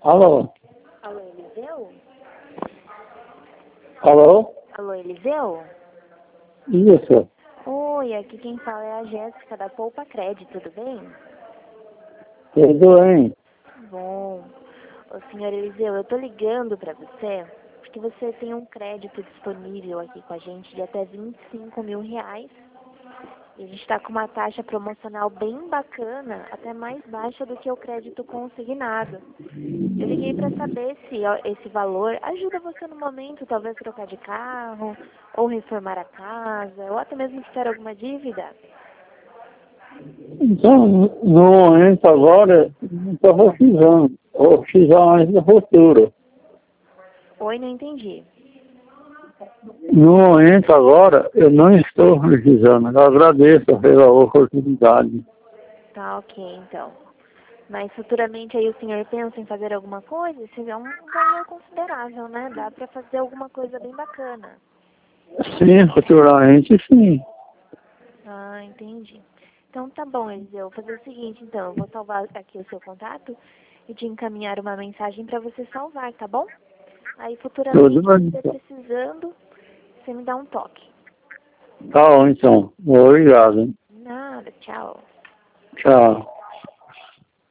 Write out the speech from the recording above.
Alô? Alô, Eliseu? Alô? Alô, Eliseu? Isso. Oi, aqui quem fala é a Jéssica da Poupa Crédito, tudo bem? Tudo bem? Bom. Ô, senhor Eliseu, eu tô ligando pra você porque você tem um crédito disponível aqui com a gente de até R$ 25.000. E a gente está com uma taxa promocional bem bacana, até mais baixa do que o crédito consignado. Eu liguei para saber se esse valor ajuda você no momento, talvez trocar de carro, ou reformar a casa, ou até mesmo quitar alguma dívida. Então, no momento agora, não estou precisando. Vou precisar mais no futuro. Oi, não entendi. No momento agora, eu não estou precisando. Eu agradeço pela oportunidade. Tá, ok, então. Mas futuramente aí o senhor pensa em fazer alguma coisa? Esse é um valor considerável, né? Dá para fazer alguma coisa bem bacana. Sim, futuramente sim. Ah, entendi. Então tá bom, Eliseu. Vou fazer o seguinte, então. Eu vou salvar aqui o seu contato e te encaminhar uma mensagem para você salvar, tá bom? Aí Tudo futuramente, bem. você precisando, você me dá um toque. Tá bom, então. Obrigado. Nada, tchau. Tchau.